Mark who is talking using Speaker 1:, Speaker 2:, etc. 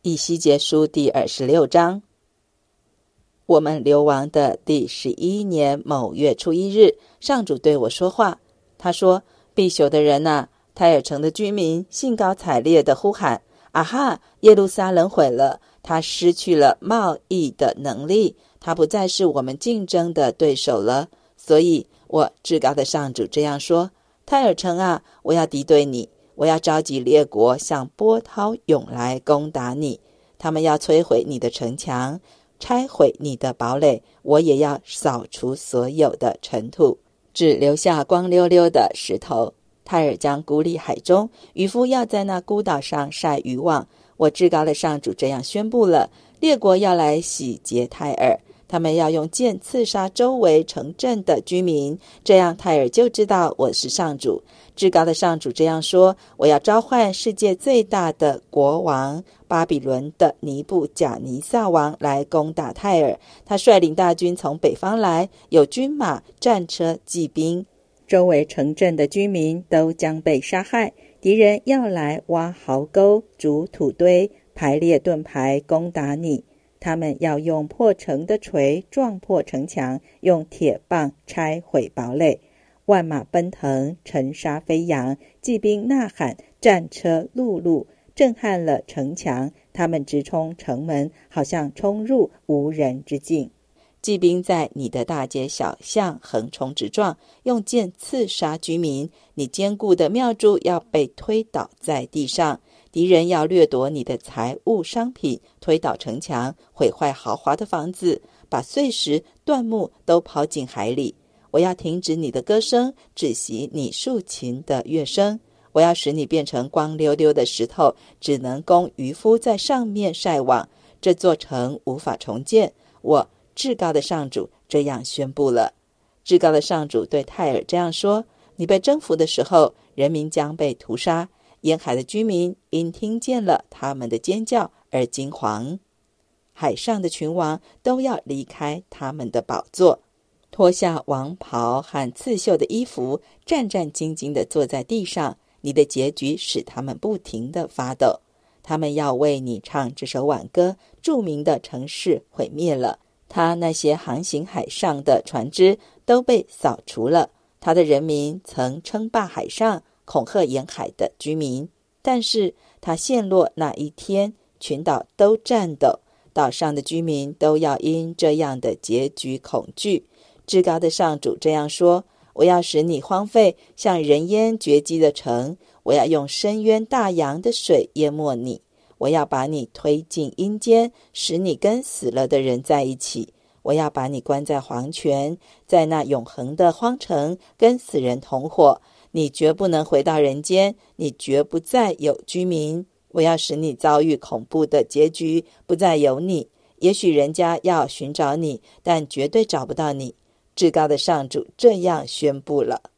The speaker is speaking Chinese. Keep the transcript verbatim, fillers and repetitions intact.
Speaker 1: 以西结书第二十六章。我们流亡的第十一年某月初一日，上主对我说话。他说：必朽的人啊，泰尔城的居民兴高采烈地呼喊：啊哈，耶路撒冷毁了，他失去了贸易的能力，他不再是我们竞争的对手了。所以我至高的上主这样说：泰尔城啊，我要敌对你，我要召集列国像波涛涌来攻打你，他们要摧毁你的城墙，拆毁你的堡垒，我也要扫除所有的尘土，只留下光溜溜的石头。泰尔将孤立海中，渔夫要在那孤岛上晒渔网。我至高的上主这样宣布了：列国要来洗劫泰尔，他们要用剑刺杀周围城镇的居民，这样泰尔就知道我是上主。至高的上主这样说：我要召唤世界最大的国王巴比伦的尼布甲尼撒王来攻打泰尔，他率领大军从北方来，有军马、战车、骑兵，周围城镇的居民都将被杀害。敌人要来挖壕沟、筑土堆、排列盾牌攻打你，他们要用破城的锤撞破城墙，用铁棒拆毁堡垒。万马奔腾，尘沙飞扬，骑兵呐喊，战车辘辘，震撼了城墙。他们直冲城门，好像冲入无人之境。骑兵在你的大街小巷横冲直撞，用剑刺杀居民。你坚固的庙柱要被推倒在地上，敌人要掠夺你的财物商品，推倒城墙，毁坏豪华的房子，把碎石断木都抛进海里。我要停止你的歌声，止息你竖琴的乐声。我要使你变成光溜溜的石头，只能供渔夫在上面晒网。这座城无法重建。我至高的上主这样宣布了。至高的上主对泰尔这样说：你被征服的时候，人民将被屠杀，沿海的居民因听见了他们的尖叫而惊惶。海上的群王都要离开他们的宝座，脱下王袍和刺绣的衣服，战战兢兢地坐在地上。你的结局使他们不停地发抖。他们要为你唱这首挽歌。著名的城市毁灭了，他那些航行海上的船只都被扫除了。他的人民曾称霸海上，恐吓沿海的居民，但是他陷落那一天，群岛都颤抖，岛上的居民都要因这样的结局恐惧。至高的上主这样说：我要使你荒废，像人烟绝迹的城，我要用深渊大洋的水淹没你，我要把你推进阴间，使你跟死了的人在一起。我要把你关在黄泉，在那永恒的荒城跟死人同伙，你绝不能回到人间，你绝不再有居民。我要使你遭遇恐怖的结局，不再有你。也许人家要寻找你，但绝对找不到你。至高的上主这样宣布了。